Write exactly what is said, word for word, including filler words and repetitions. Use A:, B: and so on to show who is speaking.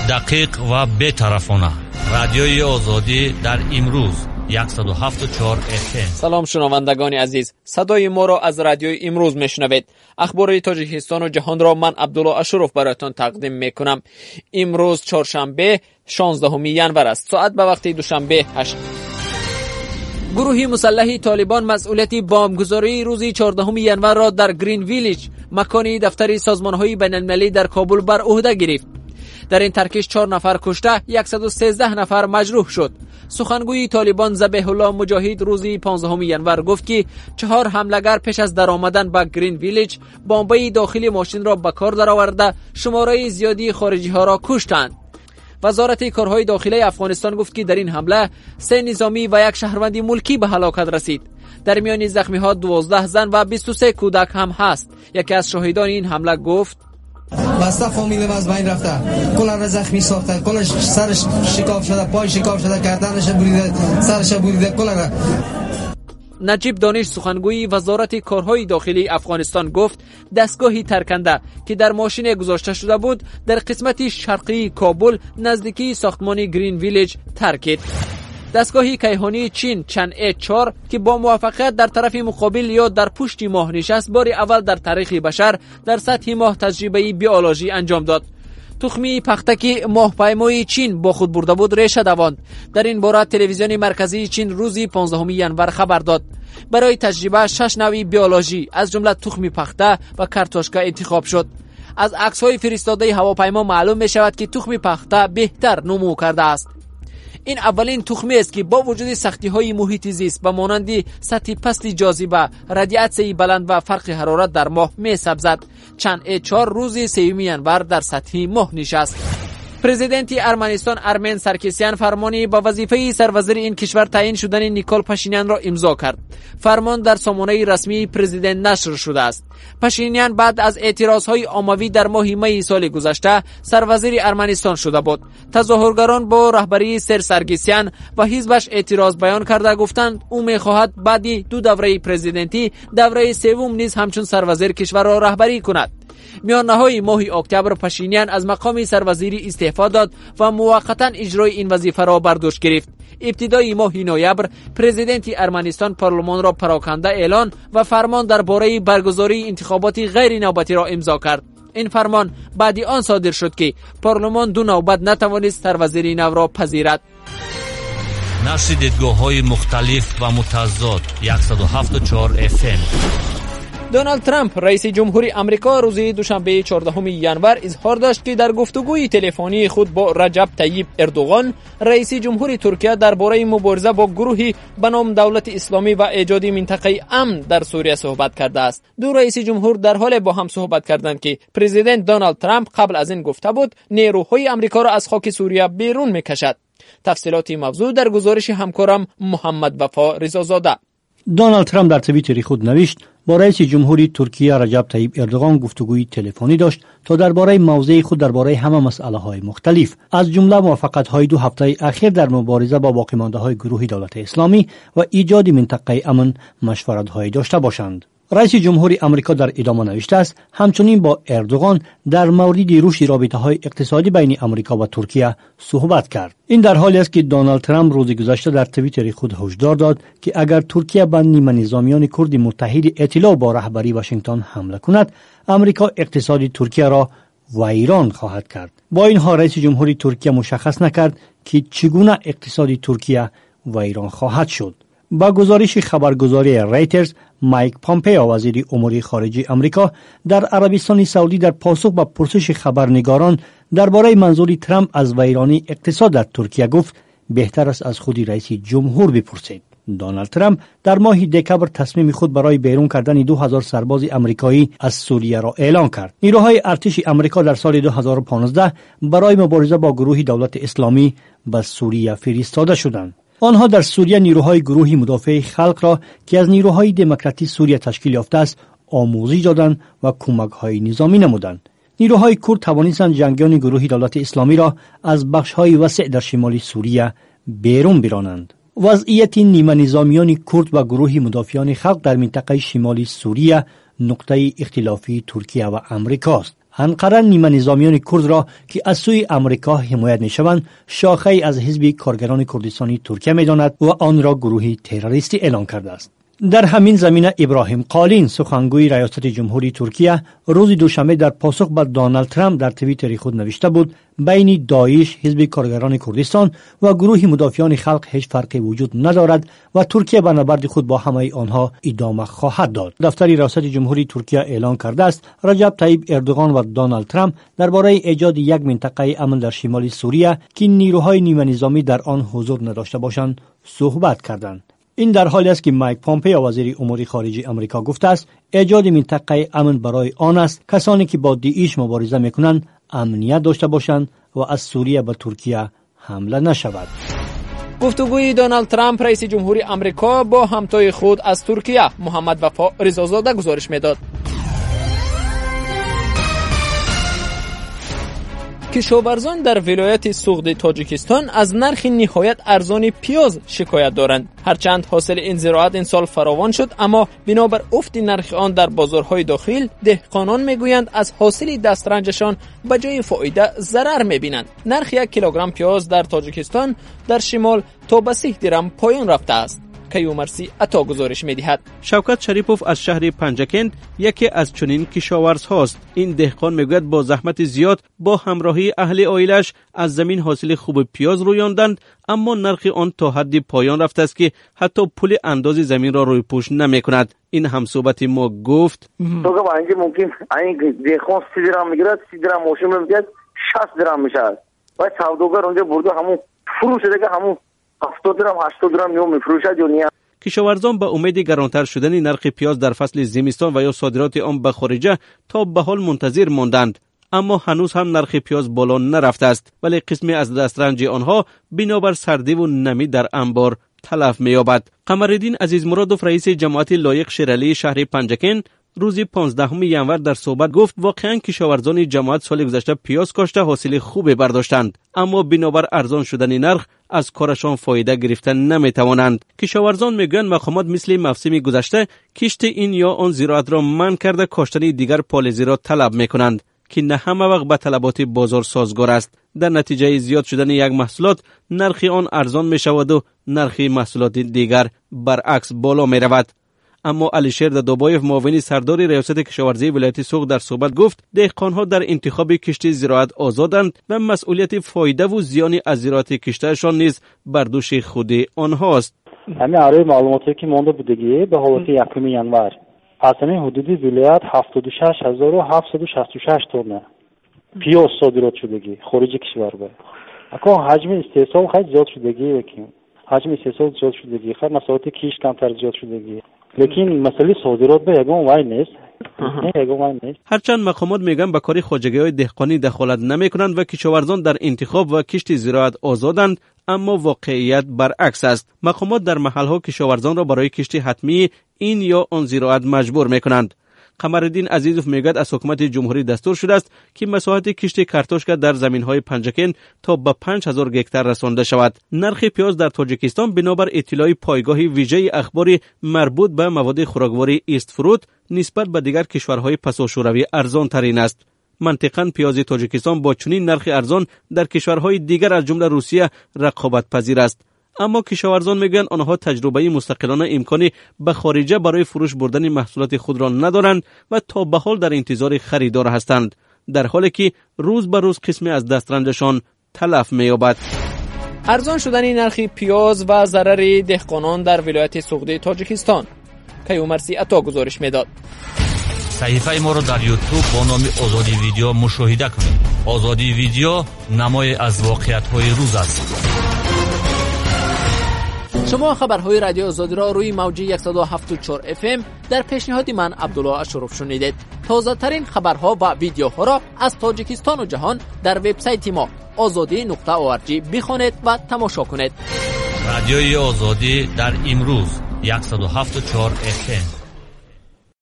A: دقیق و بی‌طرفانه. رادیوی آزادی در امروز صد و هفت و چهار اف ام.
B: سلام شنوندگان عزیز، صدای ما را از رادیوی امروز میشنوید. اخبار تاجیکستان و جهان را من عبدالله اشرف براتون تقدیم میکنم. امروز چهارشنبه شانزدهم ینور است. ساعت به وقت دوشنبه هشت. گروه مسلح طالبان مسئولیت بمبگذاری روز چهاردهم ینور را در گرین ویلیج، مکانی دفتر سازمان‌های بین‌المللی در کابل بر عهده گرفت. در این ترکش چهار نفر کشته، صد و سیزده نفر مجروح شد. سخنگوی طالبان ذبیح الله مجاهد روز پانزدهم ینور گفت که چهار حمله‌گر پیش از درآمدن به گرین ویلیج بمب‌های داخلی ماشین را به کار درآورده شماره زیادی خارجی‌ها را کشتند. وزارت کارهای داخلی افغانستان گفت که در این حمله سه نظامی و یک شهروند ملکی به هلاکت رسید. در میان زخمی‌ها دوازده زن و بیست و سه کودک هم هست. یکی از شاهدان این حمله گفت:
C: بسته فامیلم از بین رفته، کلا را زخمی ساخته، کلش سرش شکاف شده، پای شکاف شده، گردنش بریده، سرش بریده، کلا را.
B: نجیب دانش سخنگوی وزارت کارهای داخلی افغانستان گفت دستگاهی ترکنده که در ماشین گذاشته شده بود در قسمت شرقی کابل نزدیکی ساختمان گرین ویلیج ترکید. دستگاهی کیهانی چین چنئه چهار که با موفقیت در طرف مقابل یا در پشت ماه نشست، بار اول در تاریخ بشر در سطح ماه تجربه بیولوژی انجام داد. تخمی پختک ماهپیمای چین با خود برده بود ریشه دواند. در این باره تلویزیون مرکزی چین روزی پانزدهم ینور خبر داد. برای تجربه شش نوع بیولوژی از جمله تخمی پخته و کارتوشکا انتخاب شد. از عکس‌های فرستاده هواپیما معلوم می شود که تخم پخته بهتر نمو کرده است. این اولین تخمی است که با وجود سختی‌های محیط زیست به مانند سطح پست جاذبه، رادیاسیون بلند و فرق حرارت در ماه می‌سبزد. چنئه چهار روز سوم ینور در سطح ماه نشست. پرزیدنت ارمنستان ارمن سرکسیان فرمانی با وظیفه سروزیر این کشور تعیین شدن نیکول پاشینیان را امضا کرد. فرمان در سامانه رسمی پرزیدنت نشر شده است. پاشینیان بعد از اعتراضهای عمومی در ماه می سال گذشته سروزیر ارمنستان شده بود. تظاهرگران با رهبری سر سرکسیان و حزبش اعتراض بیان کرده گفتند او می‌خواهد بعد دو دوره پرزیدنتی دوره سوم نیز همچون سروزیر کشور را رهبری کند. میانه‌های ماه اکتبر پاشینیان از مقام سروزیری استعفا داد و موقتا اجرای این وظیفه را بر دوش گرفت. ابتدای ماه نوامبر پرزیدنت ارمنستان پارلمان را پراکنده اعلان و فرمان درباره برگزاری انتخابات غیر نوبتی را امضا کرد. این فرمان بعد آن صادر شد که پارلمان دو نوبت نتوانست سروزیری نو را پذیرد.
A: نشر دیدگاه‌های مختلف و متضاد صد و هفت و چهار اف ام.
B: دونالد ترامپ رئیس جمهوری آمریکا روز دوشنبه چهاردهم ینور اظهار داشت که در گفتگوی تلفنی خود با رجب طیب اردوغان رئیس جمهوری ترکیه درباره مبارزه با گروهی به نام دولت اسلامی و ایجاد منطقه امن در سوریه صحبت کرده است. دو رئیس جمهور در حال با هم صحبت کردند که پرزیدنت دونالد ترامپ قبل از این گفته بود نیروهای آمریکا را از خاک سوریه بیرون می‌کشد. تفصیلات موضوع در گزارش همکارم محمد وفا رضازاده.
D: دونالد ترامپ در توییتر خود نوشت با رئیس جمهوری ترکیه رجب طیب اردوغان گفتگوی تلفنی داشت تا درباره موضع خود درباره همه مسائل‌های مختلف از جمله موافقت‌های دو هفته اخیر در مبارزه با باقی‌مانده‌های گروه دولت اسلامی و ایجاد منطقه امن مشورت‌های داشته باشند. رئیس جمهوری آمریکا در ادامه نوشته است همچنین با اردوغان در مورد رشد رابطه‌های اقتصادی بین آمریکا و ترکیه صحبت کرد. این در حالی است که دونالد ترامپ روز گذشته در توییتر خود هشدار داد که اگر ترکیه به نیمه نظامیان کرد متحد ائتلاف با رهبری واشنگتن حمله کند، آمریکا اقتصاد ترکیه را ویران خواهد کرد. با این حال رئیس جمهوری ترکیه مشخص نکرد که چگونه اقتصاد ترکیه ویران خواهد شد. با گزارش خبرگزاری رایترز، مایک پامپئو وزیر امور خارجه آمریکا در عربستان سعودی در پاسخ به پرسش خبرنگاران درباره منظور ترامپ از ویرانی اقتصاد در ترکیه گفت بهتر است از خود رئیس جمهور بپرسید. دونالد ترامپ در ماه دکبر تصمیم خود برای بیرون کردن دو هزار سرباز آمریکایی از سوریه را اعلان کرد. نیروهای ارتش آمریکا در سال دو هزار و پانزده برای مبارزه با گروه دولت اسلامی به سوریه فرستاده شدند. آنها در سوریه نیروهای گروه مدافع خلق را که از نیروهای دموکراتی سوریه تشکیل یافته است آموزش دادند و کمک‌های نظامی نمودند. نیروهای کرد توانستند جنگیان گروه دولت اسلامی را از بخش‌های وسیع در شمال سوریه بیرون برانند. وضعیت نیمه نظامیان کرد و گروه مدافعان خلق در منطقه شمالی سوریه نقطه اختلافی ترکیه و آمریکا است. انقره نیمه نظامیان کرد را که از سوی امریکا حمایت می‌شوند شاخه‌ای از حزب کارگران کردستانی ترکیه می‌داند و آن را گروهی تروریستی اعلام کرده است. در همین زمینه ابراهیم قالین سخنگوی ریاست جمهوری ترکیه روز دوشنبه در پاسخ به دونالد ترامپ در توییتر خود نوشته بود بین داعش، حزب کارگران کردستان و گروه مدافعان خلق هیچ فرقی وجود ندارد و ترکیه به نبرد خود با همه آنها ادامه خواهد داد. دفتر ریاست جمهوری ترکیه اعلان کرده است رجب طیب اردوغان و دونالد ترامپ درباره ایجاد یک منطقه امن در شمال سوریه که نیروهای نیمه نظامی در آن حضور نداشته باشند صحبت کردند. این در حالی است که مایک پومپئو وزیر امور خارجه آمریکا گفته است ایجاد منطقه امن برای آن است کسانی که با داعش مبارزه میکنند امنیت داشته باشند و از سوریه به ترکیه حمله نشود.
B: گفتگوی دونالد ترامپ رئیس جمهوری آمریکا با همتای خود از ترکیه محمد وفا رضازاده گزارش میداد. کشاورزان در ولایت سوغد تاجیکستان از نرخ نهایت ارزان پیاز شکایت دارند. هرچند حاصل این زراعت این سال فراوان شد، اما بنابر افت نرخ آن در بازارهای داخل، دهقانان میگویند از حاصل دسترنجشان به جای فایده ضرر میبینند. نرخ یک کیلوگرم پیاز در تاجیکستان در شمال تا به سی درم پایان رفته است. کیومرسی عطا گزارش می‌دهد.
E: شوکت شریپوف از شهر پنجکند یکی از چنین کشاورزهاست. این دهقان میگوید با زحمت زیاد با همراهی اهل عائلش از زمین حاصل خوب پیاز رویاندند، اما نرخ آن تا حدی پایان رفته است که حتی پول اندازی زمین را روی پوش نمی‌کند. این همصحبت ما گفت
F: تو که اینجا ممکن این دهقان سی درم میگیرد، سی درم موشم میگیرد، شصت درم میشه. و سوداگر اونجا برده همون فروش شده که همون هفتاد درم هشتاد درم نیو میفروشه دنیا.
E: کشاورزان به امید گرانتر شدن نرخ پیاز در فصل زمستان و یا صادرات آن به خارج تا به حال منتظر ماندند، اما هنوز هم نرخ پیاز بالا نرفته است، ولی قسمی از دسترنج آنها بنابر سردی و نمی در انبار تلف می‌یابد. قمرالدین عزیزمرادوف رئیس جماعت لایق شیرعلی شهر پنجکند روز پانزدهم ژانویه در صحبت گفت واقعا کشاورزان جماعت سال گذشته پیاز کاشته حاصل خوبی برداشتند، اما بنابر ارزان شدن نرخ از کارشان فایده گرفتن نمیتوانند. کشاورزان میگویند مقامات مثل موسم گذشته کشت این یا آن زراعت را منع کرده کاشتن دیگر پالزی را طلب میکنند که نه همه وقت به طلبات بازار سازگار است. در نتیجه زیاد شدن یک محصولات نرخ آن ارزان می شود و نرخ محصولات دیگر برعکس بالا می رود. اما علیشیر دادابایف معاون سردار ریاست کشاورزی ولایت سوغد در صحبت گفت دهقانها در انتخاب کشت زراعت آزادند و مسئولیت فایده و زیان از زراعت کشتهشان نیز بر دوش خود آنهاست.
G: همین آره معلوماتی که مونده بودگی به حالت یکم ژانویه از همین حدودی ولایت هفتاد و شش هزار و هفتصد و شصت و شش تن پیاز صادرات شدگی خارج کشور به. اما حجم استحصال خیلی زیاد شدگی که حجم استحصال زیاد شدگی خیلی مسئولیت کشت کمتر زیاد شدگی. لیکن مسئله صادرات به یگان وای نیست.
E: هرچند مقامات میگن به کار خواجگی‌های دهقانی دخالت نمیکنند و کشاورزان در انتخاب و کشت زراعت آزادند، اما واقعیت برعکس است. مقامات در محل‌ها کشاورزان را برای کشت حتمی این یا آن زراعت مجبور میکنند. قمرالدین عزیزوف میگوید از حکومت جمهوری دستور شده است که مساحت کشت کارتوشکا در زمین‌های پنجکند تا به پنج هزار گکتار رسانده شود. نرخ پیاز در تاجیکستان بنابر اطلاع پایگاه ویژه اخباری مربوط به مواد خوراکواری ایست فروت نسبت به دیگر کشورهای پساشوروی ارزان ترین است. منطقاً پیاز تاجیکستان با چنین نرخ ارزان در کشورهای دیگر از جمله روسیه رقابت پذیر است. اما کشاورزان میگویند آنها تجربه مستقلانه امکانی به خارجه برای فروش بردن محصولات خود را ندارند و تا به حال در انتظار خریدار هستند، در حالی که روز به روز قسمی از دسترنجشان تلف می‌یابد.
B: ارزان شدن نرخ پیاز و ضرر دهقانان در ولایت سوغد تاجیکستان. کیومرسی عطا گزارش میداد.
A: صحیفه ما را در یوتیوب با نام آزادی ویدیو مشاهده کنید. آزادی ویدیو نمای از واقعیت‌های روز است.
B: شما خبرهای رادیو آزادی را روی موج صد و هفت و چهار اف ام در پیشنهاد من عبدالله اشرف شنیدید. تازه ترین خبرها و ویدیوها را از تاجیکستان و جهان در وبسایت ما آزادی نقطه او ار جی بخوانید و تماشا کنید.
A: رادیوی آزادی در امروز صد و هفت و چهار اف ام.